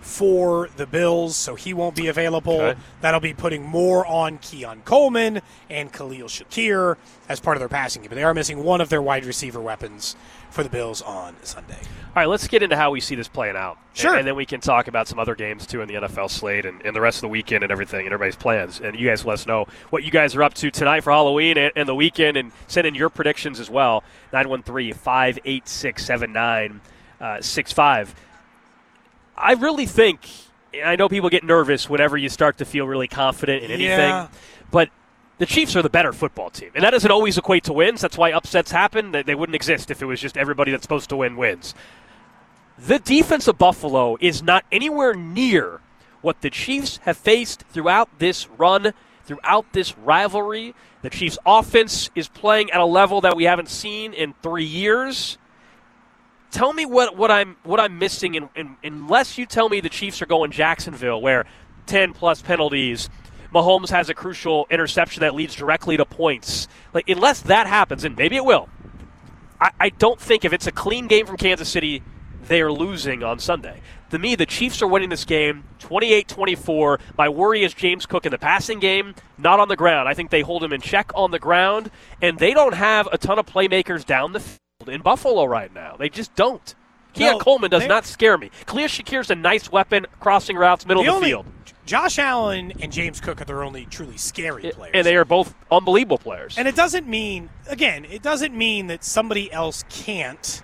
for the Bills, so he won't be available. Okay. That'll be putting more on Keon Coleman and Khalil Shakir as part of their passing game. But they are missing one of their wide receiver weapons for the Bills on Sunday. All right, let's get into how we see this playing out. Sure. And, and then we can talk about some other games, too, in the N F L slate and, and the rest of the weekend and everything and everybody's plans. And you guys let us know what you guys are up to tonight for Halloween and, and the weekend, and send in your predictions as well. nine one three, five eight six, seven nine six five. I really think I know people get nervous whenever you start to feel really confident in anything, Yeah. but the Chiefs are the better football team. And that doesn't always equate to wins. That's why upsets happen. They, they wouldn't exist if it was just everybody that's supposed to win wins. The defense of Buffalo is not anywhere near what the Chiefs have faced throughout this run, throughout this rivalry. The Chiefs' offense is playing at a level that we haven't seen in three years. Tell me what, what I'm what I'm missing, in, in, unless you tell me the Chiefs are going Jacksonville, where ten-plus penalties, Mahomes has a crucial interception that leads directly to points. Like, unless that happens, and maybe it will, I, I don't think if it's a clean game from Kansas City, they are losing on Sunday. To me, the Chiefs are winning this game twenty-eight twenty-four. My worry is James Cook in the passing game, not on the ground. I think they hold him in check on the ground, and they don't have a ton of playmakers down the field in Buffalo right now. They just don't. Keon No, Coleman does they- not scare me. Khalil Shakir's a nice weapon, crossing routes, middle The of the only- field. Josh Allen and James Cook are their only truly scary players. And they are both unbelievable players. And it doesn't mean, again, it doesn't mean that somebody else can't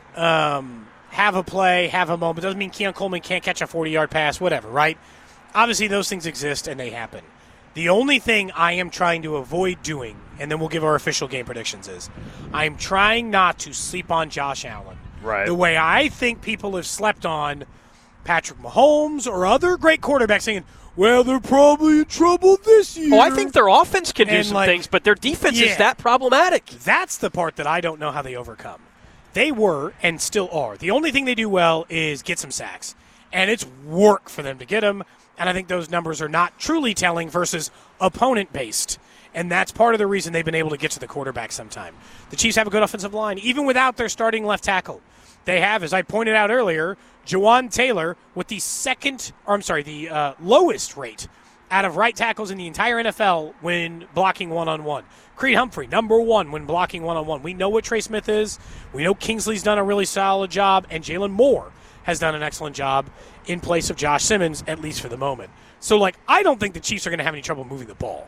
um, have a play, have a moment. It doesn't mean Keon Coleman can't catch a forty-yard pass, whatever, right? Obviously, those things exist and they happen. The only thing I am trying to avoid doing, and then we'll give our official game predictions, is I'm trying not to sleep on Josh Allen. Right. The way I think people have slept on Patrick Mahomes or other great quarterbacks saying, well, they're probably in trouble this year. Oh, I think their offense can do And, some like, things, but their defense yeah. is that problematic. That's the part that I don't know how they overcome. They were and still are. The only thing they do well is get some sacks. And it's work for them to get them. And I think those numbers are not truly telling versus opponent-based. And that's part of the reason they've been able to get to the quarterback sometime. The Chiefs have a good offensive line, even without their starting left tackle. They have, as I pointed out earlier, Jawan Taylor with the second, or I'm sorry, the uh, lowest rate out of right tackles in the entire N F L when blocking one-on-one. Creed Humphrey, number one when blocking one-on-one. We know what Trey Smith is. We know Kingsley's done a really solid job, and Jalen Moore has done an excellent job in place of Josh Simmons, at least for the moment. So, like, I don't think the Chiefs are going to have any trouble moving the ball.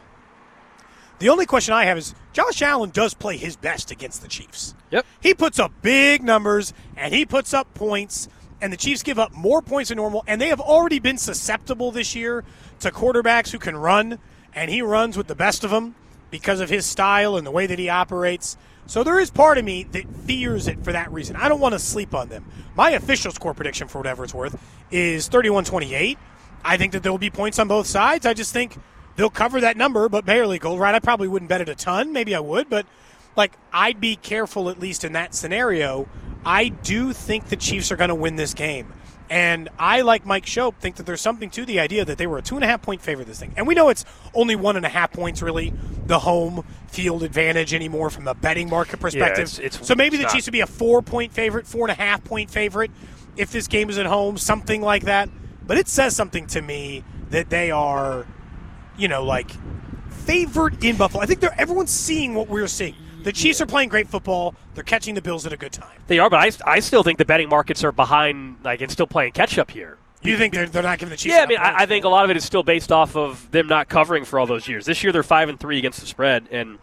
The only question I have is Josh Allen does play his best against the Chiefs. Yep. He puts up big numbers, and he puts up points, and the Chiefs give up more points than normal, and they have already been susceptible this year to quarterbacks who can run, and he runs with the best of them because of his style and the way that he operates. So there is part of me that fears it for that reason. I don't want to sleep on them. My official score prediction, for whatever it's worth, is thirty-one twenty-eight. I think that there will be points on both sides. I just think they'll cover that number, but barely. Gold, right? I probably wouldn't bet it a ton. Maybe I would, but like I'd be careful at least in that scenario. I do think the Chiefs are going to win this game. And I, like Mike Shope, think that there's something to the idea that they were a two-and-a-half-point favorite this thing. And we know it's only one-and-a-half points, really, the home field advantage anymore from a betting market perspective. Yeah, it's, it's, so maybe it's the not. Chiefs would be a four-point favorite, four-and-a-half-point favorite if this game is at home, something like that. But it says something to me that they are, you know, like, favored in Buffalo. I think they're everyone's seeing what we're seeing. The Chiefs are playing great football. They're catching the Bills at a good time. They are, but I, I still think the betting markets are behind, like, and still playing catch-up here. You think they're, they're not giving the Chiefs Yeah, I enough mean, points? I, I think a lot of it is still based off of them not covering for all those years. This year they're five and three against the spread, and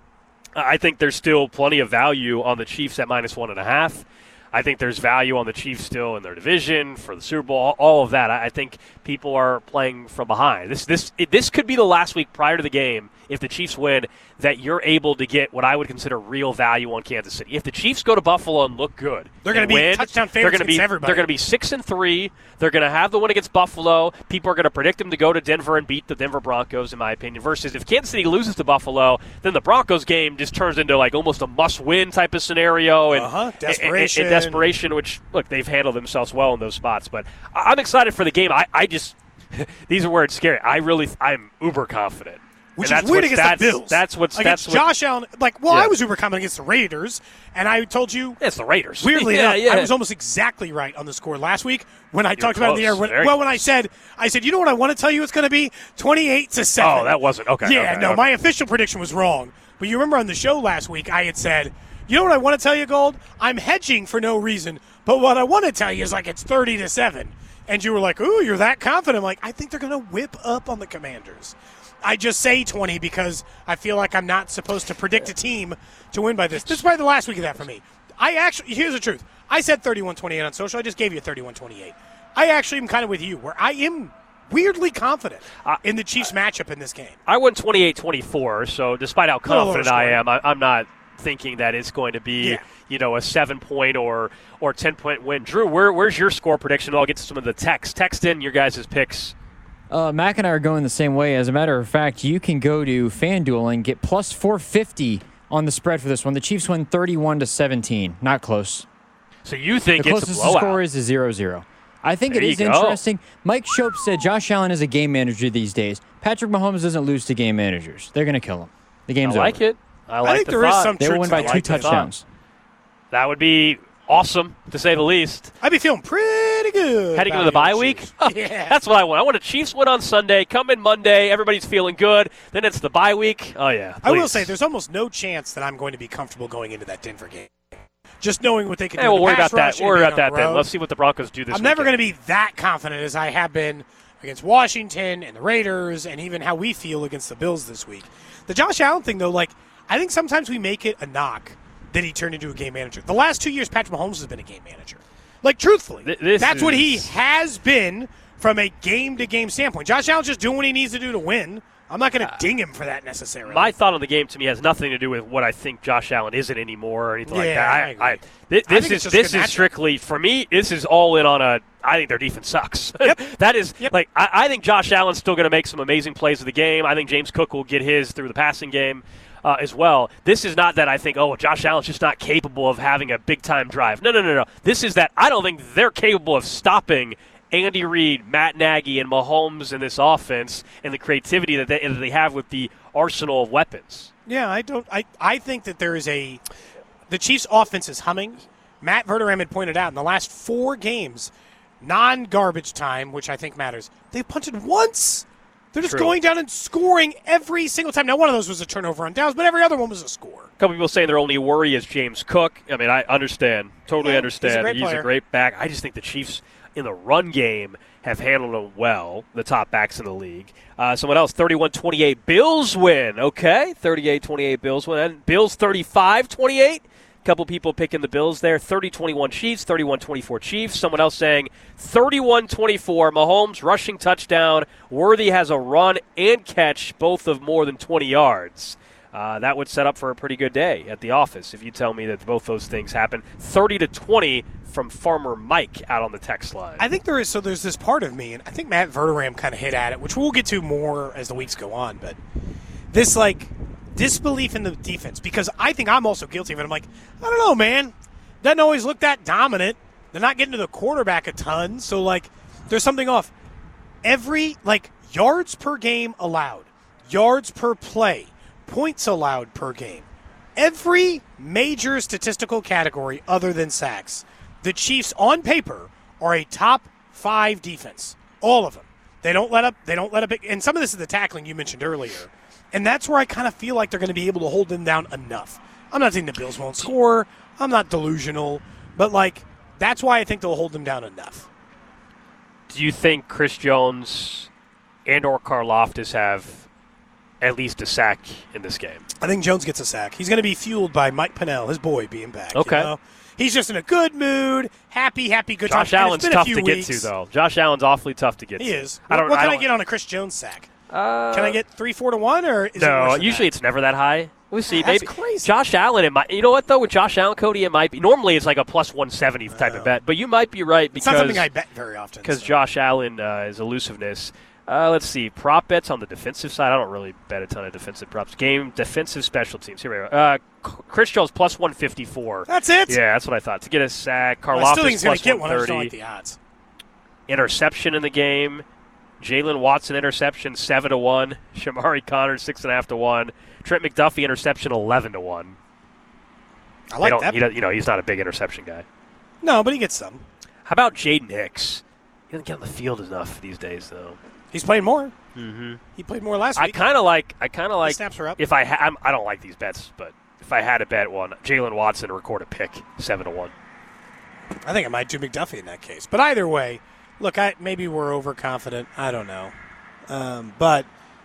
I think there's still plenty of value on the Chiefs at minus one and a half. I think there's value on the Chiefs still in their division for the Super Bowl, all of that. I, I think people are playing from behind. This this it, this could be the last week prior to the game, if the Chiefs win, that you're able to get what I would consider real value on Kansas City. If the Chiefs go to Buffalo and look good, They're going to be win, touchdown they're favorites gonna be, against everybody. They're going to be six and three. They're going to have the win against Buffalo. People are going to predict them to go to Denver and beat the Denver Broncos, in my opinion. Versus if Kansas City loses to Buffalo, then the Broncos game just turns into like almost a must-win type of scenario and, Uh-huh. and- Desperation. and, and desperation. Which look, they've handled themselves well in those spots. But I- I'm excited for the game. I, I just these are where it's scary. I really I'm uber confident. Which And is that's weird what's- against that's, the Bills. That's what's against that's what, Josh Allen. Like, well, Yeah. I was uber confident against the Raiders, and I told you. Yeah, it's the Raiders. Weirdly Yeah, enough, yeah. I was almost exactly right on the score last week when I You talked were about it in the air. close. When, Very well, when I close. said, I said, you know what I want to tell you it's going to be? twenty-eight to seven. Oh, that wasn't okay. Yeah, okay, no, okay. my official prediction was wrong. But you remember on the show last week, I had said, you know what I want to tell you, Gold? I'm hedging for no reason, but what I want to tell you is like it's thirty to seven. And you were like, ooh, you're that confident. I'm like, I think they're going to whip up on the Commanders. I just say twenty because I feel like I'm not supposed to predict a team to win by this. This is probably the last week of that for me. I actually, here's the truth. I said thirty-one twenty-eight on social. I just gave you thirty-one twenty-eight. I actually am kind of with you, where I am weirdly confident uh, in the Chiefs matchup in this game. I went twenty-eight twenty-four, so despite how confident I am, I, I'm not thinking that it's going to be, yeah. you know, a seven-point or or ten-point win. Drew, where, where's your score prediction? I'll get to some of the text. Text in your guys' picks. Uh, Mac and I are going the same way. As a matter of fact, you can go to FanDuel and get plus four fifty on the spread for this one. The Chiefs win thirty-one to seventeen. Not close. So you think the it's a closest blowout? score is a zero zero. I think there it is go. interesting. Mike Shope said Josh Allen is a game manager these days. Patrick Mahomes doesn't lose to game managers. They're going to kill him. The game's over. I like over. it. I like I think the there thought. is some They truth will win to by that. two Like touchdowns. That would be awesome, to say the least. I'd be feeling pretty good. Heading into the bye week? Yeah. That's what I want. I want a Chiefs win on Sunday, come in Monday, everybody's feeling good. Then it's the bye week. Oh, yeah. I will please. say there's almost no chance that I'm going to be comfortable going into that Denver game. Just knowing what they can Hey, do. we'll with worry the pass about that. rush and We'll worry being about on that the then. road. Let's see what the Broncos do this I'm never weekend. going to be that confident as I have been against Washington and the Raiders and even how we feel against the Bills this week. The Josh Allen thing, though, like, I think sometimes we make it a knock that he turned into a game manager. The last two years, Patrick Mahomes has been a game manager. Like, truthfully, Th- this that's is... what he has been from a game-to-game standpoint. Josh Allen's just doing what he needs to do to win. I'm not going to uh, ding him for that necessarily. My thought on the game to me has nothing to do with what I think Josh Allen isn't anymore or anything yeah, like that. I, agree. I, I, th- this I is this is strictly for me. This is all in on a. I think their defense sucks. Yep. that is yep. like I, I think Josh Allen's still going to make some amazing plays of the game. I think James Cook will get his through the passing game uh, as well. This is not that I think oh Josh Allen's just not capable of having a big time drive. No no no no. This is that I don't think they're capable of stopping Andy Reid, Matt Nagy, and Mahomes in this offense and the creativity that they, that they have with the arsenal of weapons. Yeah, I don't. I, I think that there is a the Chiefs' offense is humming. Matt Verderame had pointed out in the last four games, non-garbage time, which I think matters, they've punted once. They're just True. going down and scoring every single time. Now, one of those was a turnover on downs, but every other one was a score. A couple people saying their only worry is James Cook. I mean, I understand, totally yeah, understand. He's a great He's player. a great back. I just think the Chiefs in the run game have handled them well, the top backs in the league. Uh, someone else, thirty-one twenty-eight Bills win. Okay, thirty-eight twenty-eight Bills win. And Bills thirty-five twenty-eight. A couple people picking the Bills there. thirty twenty-one Chiefs, thirty-one twenty-four Chiefs. Someone else saying thirty-one twenty-four Mahomes, rushing touchdown. Worthy has a run and catch, both of more than twenty yards. Uh, that would set up for a pretty good day at the office if you tell me that both those things happen. thirty to twenty from Farmer Mike out on the text line. I think there is, so there's this part of me, and I think Matt Verderame kind of hit at it, which we'll get to more as the weeks go on, but this, like, disbelief in the defense, because I think I'm also guilty of it. I'm like, I don't know, man. Doesn't always look that dominant. They're not getting to the quarterback a ton, so, like, there's something off. Every, like, yards per game allowed, yards per play, points allowed per game, every major statistical category other than sacks, the Chiefs on paper are a top five defense. All of them. They don't let up. They don't let up. And some of this is the tackling you mentioned earlier. And that's where I kind of feel like they're going to be able to hold them down enough. I'm not saying the Bills won't score. I'm not delusional. But, like, that's why I think they'll hold them down enough. Do you think Chris Jones and or Karlaftis have at least a sack in this game? I think Jones gets a sack. He's going to be fueled by Mike Pennell, his boy, being back. Okay. You know? He's just in a good mood, happy, happy, good Josh time. Allen's tough to get to, though. Josh Allen's awfully tough to get he to. He is. I don't, what I can don't, I get on a Chris Jones sack? Uh, can I get three, four to one, or is no? it worse than Usually that? it's never that high. We'll see. Yeah, that's maybe crazy. Josh Allen. It might. You know what though? With Josh Allen, Cody, it might be. Normally it's like a plus one seventy type of bet, but you might be right because it's not something I bet very often. Because so. Josh Allen uh, is elusiveness. Uh, let's see. Prop bets on the defensive side. I don't really bet a ton of defensive props. Game defensive special teams. Here we go. Uh, Chris Jones plus one fifty-four. That's it? Yeah, that's what I thought. To get a sack. Karlaftis well, I still think he's plus going to get one one. I just thirty. don't like the odds. Interception in the game. Jalen Watson interception seven to one. Shamari Connors six and a half to one. Trent McDuffie interception eleven to one. I like don't, that. He does, you know, he's not a big interception guy. No, but he gets some. How about Jaden Hicks? He doesn't get on the field enough these days, though. He's playing more. Mm-hmm. He played more last I week. kind of like. I kind of like. The snaps are up. If I, ha- I'm, I don't like these bets, but if I had to bet one, Jalen Watson to record a pick, seven to one. I think I might do McDuffie in that case. But either way, look, I maybe we're overconfident. I don't know, um, but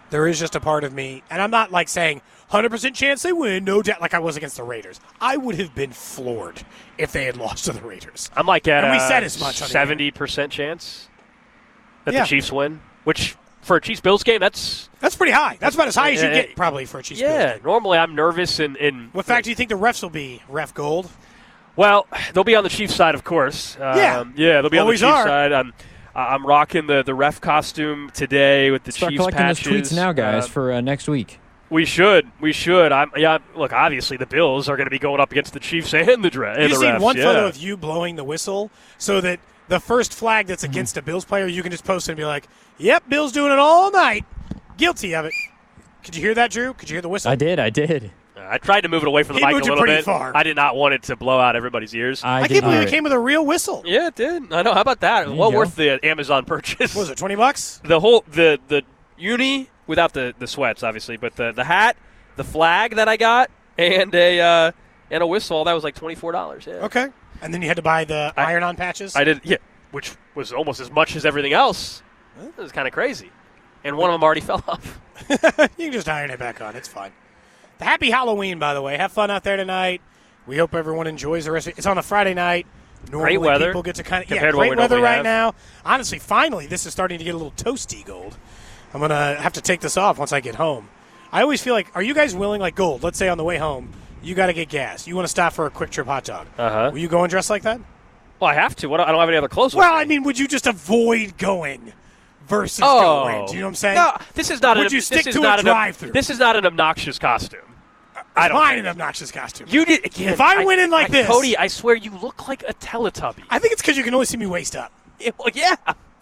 there is just a part of me, and I'm not like saying one hundred percent chance they win, no doubt, like I was against the Raiders. I would have been floored if they had lost to the Raiders. I'm like at and we a said as much on seventy percent chance that yeah. the Chiefs win, which for a Chiefs-Bills game, that's... That's pretty high. That's about as high as you uh, get probably for a Chiefs-Bills yeah, game. normally I'm nervous. And, and What fact do you think the refs will be, Ref Gold? Well, they'll be on the Chiefs side, of course. Um, Yeah. Yeah, they'll be Always on the Chiefs are. side. I'm, I'm rocking the, the ref costume today with the Start Chiefs collecting patches. those tweets now, guys, Uh, for uh, next week. We should. We should. I'm, yeah, look, obviously the Bills are going to be going up against the Chiefs and the, dra- and You the seen refs. one yeah. photo of you blowing the whistle so that the first flag that's Mm-hmm. against a Bills player, you can just post it and be like, yep, Bills doing it all night. Guilty of it. Could you hear that, Drew? Could you hear the whistle? I did. I did. Uh, I tried to move it away from the He mic a moved it little pretty bit. far. I did not want it to blow out everybody's ears. I, I can't believe it came with a real whistle. Yeah, it did. I know. How about that? There you Well go. worth the Amazon purchase. What was it, twenty bucks? The whole the the uni without the, the sweats, obviously, but the, the hat, the flag that I got, and a uh, and a whistle, that was like twenty-four dollars. Yeah. Okay. And then you had to buy the I- iron-on patches? I did, yeah, which was almost as much as everything else. It was kind of crazy. And one of them already fell off. You can just iron it back on. It's fine. The Happy Halloween, by the way. Have fun out there tonight. We hope everyone enjoys the rest of it. It's on a Friday night. Normally Great weather people get to kind of yeah, compared to what great we weather normally right have. now. Honestly, finally, this is starting to get a little toasty, Gold. I'm going to have to take this off once I get home. I always feel like, are you guys willing, like Gold, let's say on the way home, you got to get gas. You want to stop for a quick trip hot dog. Uh-huh. Will you go and dress like that? Well, I have to. What, I don't have any other clothes with Well, me. I mean, would you just avoid going versus Oh. going? Do you know what I'm saying? No, this is not Would an, you stick this is to not a an- drive-through? This is not an obnoxious costume. I It's don't fine think. an obnoxious costume. You did again. If I went in like I- this- Cody, I swear you look like a Teletubby. I think it's because you can only see me waist up. Yeah, well, yeah.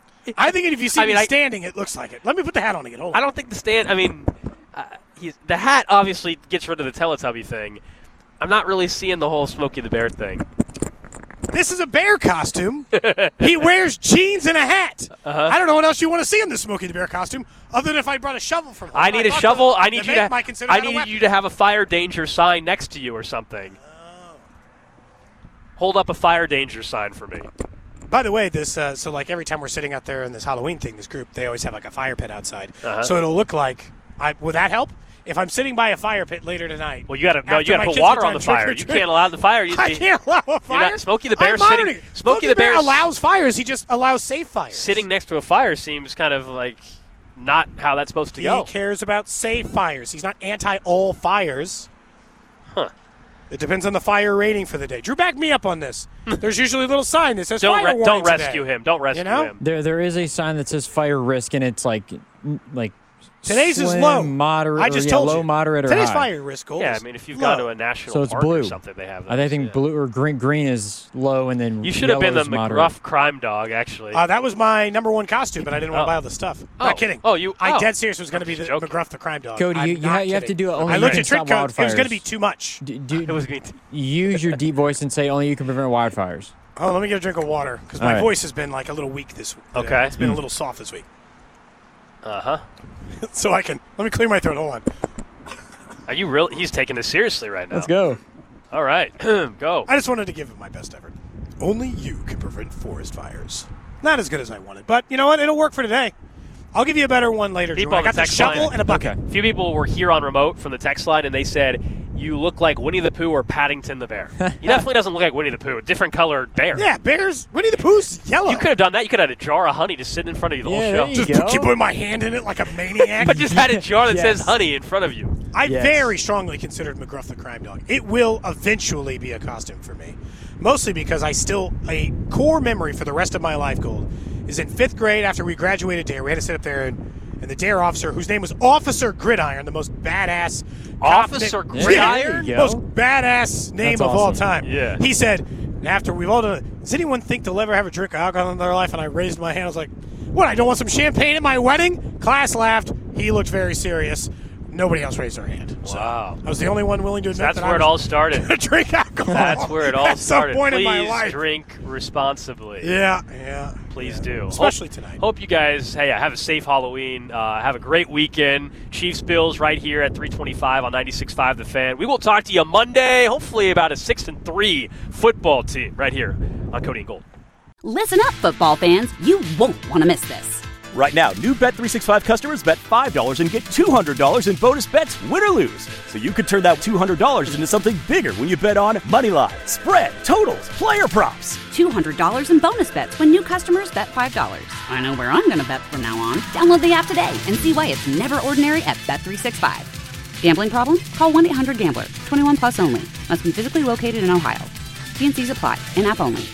I think if you see I mean, me I- standing, it looks like it. Let me put the hat on again. Hold on. I don't think the stand. I mean, uh, he's, the hat obviously gets rid of the Teletubby thing. I'm not really seeing the whole Smokey the Bear thing. This is a bear costume. He wears jeans and a hat. Uh-huh. I don't know what else you want to see in this Smokey the Bear costume, other than if I brought a shovel from home. I need a thought shovel. the- I need the you man to. might consider I that a need weapon. you to have a fire danger sign next to you or something. Hold up a fire danger sign for me. By the way, this uh, so like every time we're sitting out there in this Halloween thing, this group, they always have like a fire pit outside. Uh-huh. So it'll look like. I, would that help? If I'm sitting by a fire pit later tonight. Well, you got to no. after You got my to put kids water are on the trying to trick fire. or You treat- can't allow the fire. You, I you- can't allow a You're fire. not, Smokey the Bear I'm sitting. monitoring. Smokey the Bear allows fires. He just allows safe fires. sitting next to a fire seems kind of like not how that's supposed to He go. cares about safe fires. He's not anti all fires. Huh. It depends on the fire rating for the day. Drew, back me up on this. There's usually a little sign that says Don't fire re- warning don't today. rescue him. Don't rescue You know? him. There, there is a sign that says fire risk, and it's like, n- like Today's is slim, low. moderate. I just or, yeah, told low, you. moderate, or Today's high. fire risk goal. Yeah, is I mean, if you've low. gone to a national So it's park blue. or something, they have. I those, think yeah. blue or green. Green is low, and then You should have been yellow the is moderate. McGruff crime dog, actually. Uh, that was my number one costume, but I didn't want Oh. to buy all the stuff. Oh. Not kidding. Oh, you- I oh. dead serious was going to be the joking. McGruff the crime dog. Cody, I'm you, you, not ha- you have to kidding. do it. Only I you looked can at trick stop code. It was wildfires. going to be too much. D- do, it was going to. use your deep voice and say only you can prevent wildfires. Oh, let me get a drink of water because All my right. voice has been like a little weak this week. Okay. It's been a Mm. little soft this week. Uh huh. So I can let me clear my throat. Hold on. Are you really? He's taking this seriously right now. Let's go. All right, go. I just wanted to give it my best effort. Only you can prevent forest fires. Not as good as I wanted, but you know what? It'll work for today. I'll give you a better one later, Drew. People I on the got the text shovel line- and a bucket. A few people were here on remote from the text line, and they said you look like Winnie the Pooh or Paddington the Bear. He definitely doesn't look like Winnie the Pooh. A different colored bear. Yeah, bears. Winnie the Pooh's yellow. You could have done that. You could have had a jar of honey just sitting in front of you the Yeah, whole there show. you just go. put, keep putting my hand in it like a maniac. But just had a jar that Yes. says honey in front of you. I Yes. very strongly considered McGruff the crime dog. It will eventually be a costume for me, mostly because I still a core memory for the rest of my life. Gold is in fifth grade after we graduated Dare. We had to sit up there and, and the Dare officer, whose name was Officer Gridiron, the most badass Officer cop- Gridiron? Yeah, most badass name That's of all awesome. time. Yeah. He said, and after we've all done it, does anyone think they'll ever have a drink of alcohol in their life? And I raised my hand. I was like, what? I don't want some champagne at my wedding? Class laughed. He looked very serious. Nobody else raised their hand. So Wow. I was the only one willing to admit That's that where I it was all started. gonna drink alcohol. That's where it all At started. some point Please in my life. drink responsibly. Yeah, yeah. Please yeah. do. Especially hope, tonight. Hope you guys, hey, have a safe Halloween. Uh, have a great weekend. Chiefs Bills right here at three twenty-five on ninety-six point five The Fan. We will talk to you Monday, hopefully about a six and three football team right here on Cody and Gold. Listen up, football fans. You won't want to miss this. Right now, new Bet three sixty-five customers bet five dollars and get two hundred dollars in bonus bets, win or lose. So you could turn that two hundred dollars into something bigger when you bet on money line, spread, totals, player props. two hundred dollars in bonus bets when new customers bet five dollars. I know where I'm going to bet from now on. Download the app today and see why it's never ordinary at Bet three sixty-five. Gambling problem? Call one eight hundred gambler. twenty-one plus only. Must be physically located in Ohio. T N Cs apply. In-app only.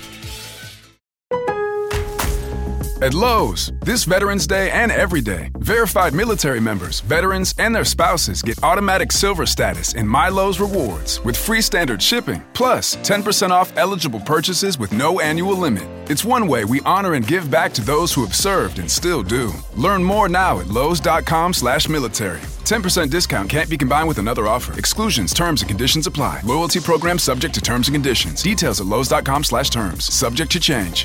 At Lowe's, this Veterans Day and every day, verified military members, veterans, and their spouses get automatic silver status in My Lowe's Rewards with free standard shipping, plus ten percent off eligible purchases with no annual limit. It's one way we honor and give back to those who have served and still do. Learn more now at lowes.com slash military. ten percent discount can't be combined with another offer. Exclusions, terms, and conditions apply. Loyalty program subject to terms and conditions. Details at lowes.com slash terms. Subject to change.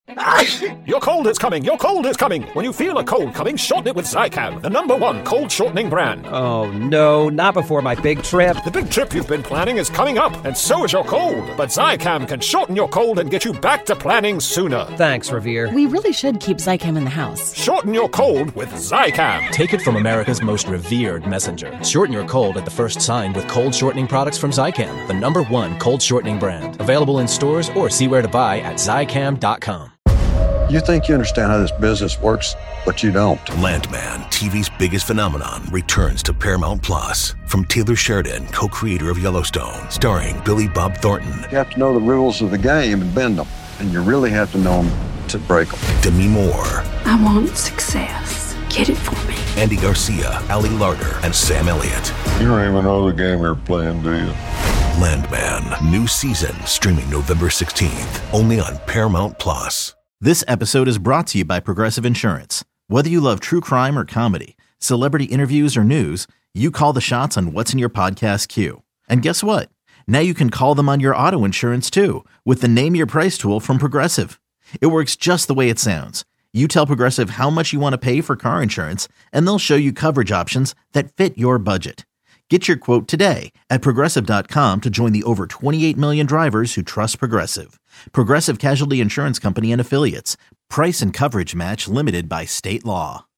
Your cold is coming, your cold is coming. When you feel a cold coming, shorten it with Zicam, the number one cold shortening brand. Oh no, not before my big trip. The big trip you've been planning is coming up, and so is your cold. But Zicam can shorten your cold and get you back to planning sooner. Thanks, Revere. We really should keep Zicam in the house. Shorten your cold with Zicam. Take it from America's most revered messenger. Shorten your cold at the first sign with cold shortening products from Zicam, the number one cold shortening brand. Available in stores or see where to buy at Zicam dot com. You think you understand how this business works, but you don't. Landman, T V's biggest phenomenon, returns to Paramount Plus. From Taylor Sheridan, co-creator of Yellowstone, starring Billy Bob Thornton. You have to know the rules of the game and bend them, and you really have to know them to break them. Demi Moore. I want success. Get it for me. Andy Garcia, Ali Larter, and Sam Elliott. You don't even know the game you're playing, do you? Landman, new season, streaming November sixteenth, only on Paramount Plus. This episode is brought to you by Progressive Insurance. Whether you love true crime or comedy, celebrity interviews or news, you call the shots on what's in your podcast queue. And guess what? Now you can call them on your auto insurance too with the Name Your Price tool from Progressive. It works just the way it sounds. You tell Progressive how much you want to pay for car insurance, and they'll show you coverage options that fit your budget. Get your quote today at Progressive dot com to join the over twenty-eight million drivers who trust Progressive. Progressive Casualty Insurance Company and Affiliates. Price and coverage match limited by state law.